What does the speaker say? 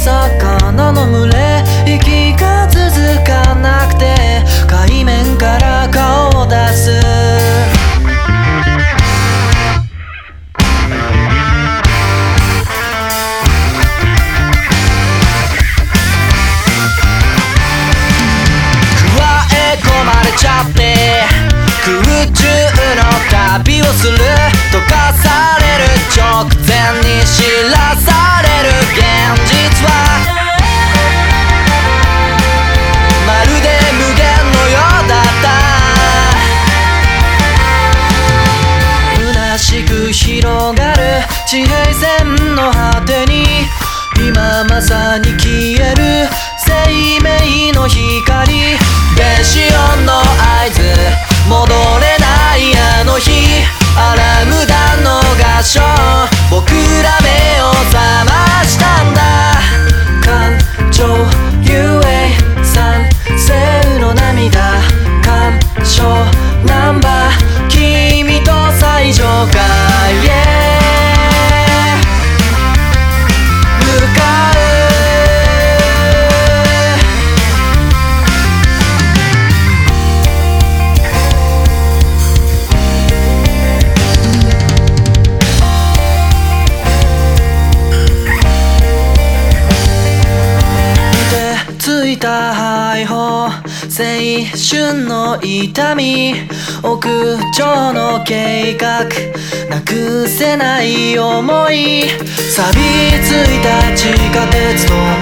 魚の群れ、息が続かなくて海面から顔を出す。ちゃって空中の旅をする、溶かされる直前に知らされる現実はまるで無限のようだった。虚しく広がる地平線の果てに今まさに消える生命の光、電子音の合図、戻れないあの日、アラーム弾の合唱、僕ら目を覚ましたんだ。感情ゆえ賛成の涙、感傷ナンバー、君と最上階へ向かう。背後、青春の痛み、屋上の計画、なくせない想い、錆びついた地下鉄と